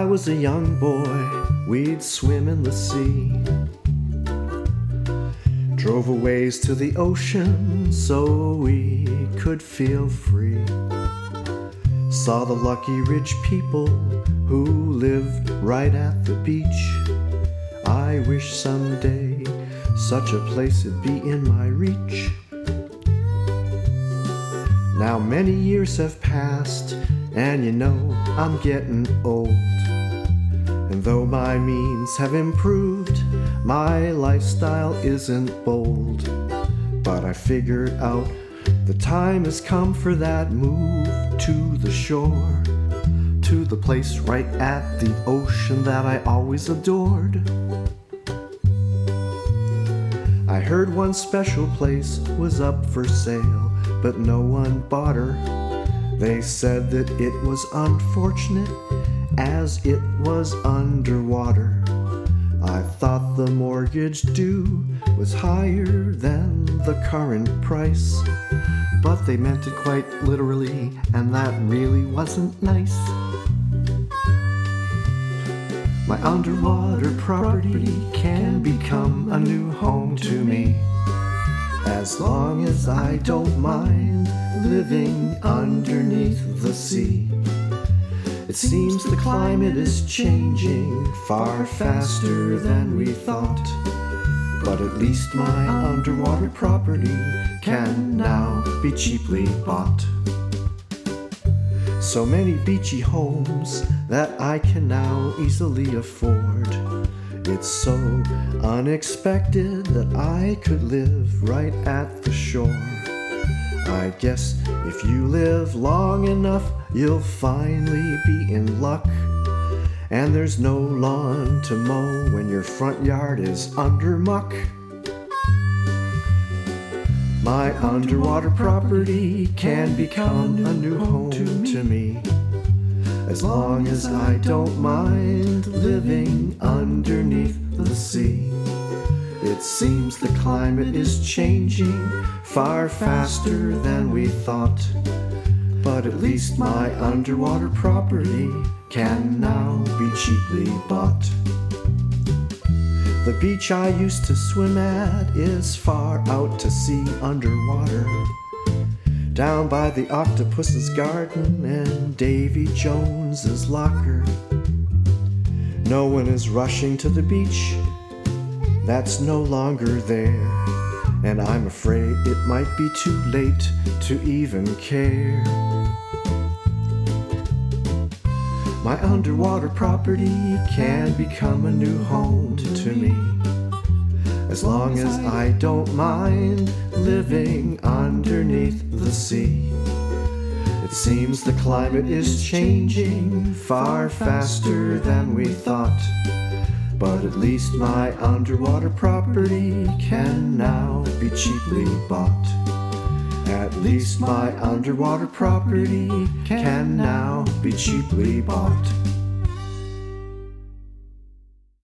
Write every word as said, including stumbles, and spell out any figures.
I was a young boy, we'd swim in the sea. Drove a ways to the ocean so we could feel free. Saw the lucky rich people who lived right at the beach. I wish someday such a place would be in my reach. Now many years have passed, and you know I'm getting old. And though my means have improved, my lifestyle isn't bold. But I figured out the time has come for that move to the shore, to the place right at the ocean that I always adored. I heard one special place was up for sale, but no one bought her. They said that it was unfortunate as it was underwater. I thought the mortgage due was higher than the current price, but they meant it quite literally, and that really wasn't nice. My underwater property can become a new home to me, as long as I don't mind living underneath the sea. It seems the climate is changing far faster than we thought, but at least my underwater property can now be cheaply bought. So many beachy homes that I can now easily afford. It's so unexpected that I could live right at the shore. I guess if you live long enough, you'll finally be in luck. And there's no lawn to mow when your front yard is under muck. My underwater property can become a new home to me, as long as I don't mind living underneath the sea. It seems the climate is changing far faster than we thought, but at least my underwater property can now be cheaply bought. The beach I used to swim at is far out to sea underwater, down by the octopus's garden and Davy Jones's locker. No one is rushing to the beach, that's no longer there, and I'm afraid it might be too late to even care. My underwater property can become a new home to me, as long as I don't mind living underneath the sea. It seems the climate is changing far faster than we thought, but at least my underwater property can now be cheaply bought. At least my underwater property can now be cheaply bought.